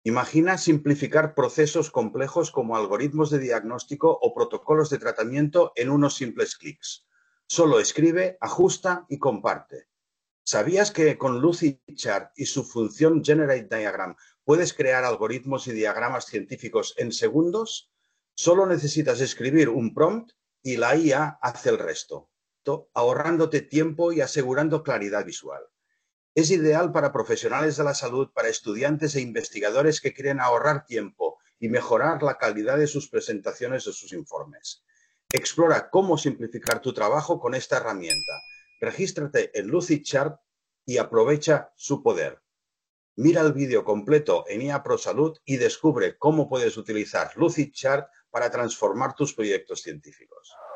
Imagina simplificar procesos complejos como algoritmos de diagnóstico o protocolos de tratamiento en unos simples clics. Solo escribe, ajusta y comparte. ¿Sabías que con Lucidchart y su función Generate Diagram puedes crear algoritmos y diagramas científicos en segundos? Solo necesitas escribir un prompt y la IA hace el resto, ahorrándote tiempo y asegurando claridad visual. Es ideal para profesionales de la salud, para estudiantes e investigadores que quieren ahorrar tiempo y mejorar la calidad de sus presentaciones o sus informes. Explora cómo simplificar tu trabajo con esta herramienta. Regístrate en Lucidchart y aprovecha su poder. Mira el vídeo completo en IA Pro Salud y descubre cómo puedes utilizar Lucidchart para transformar tus proyectos científicos.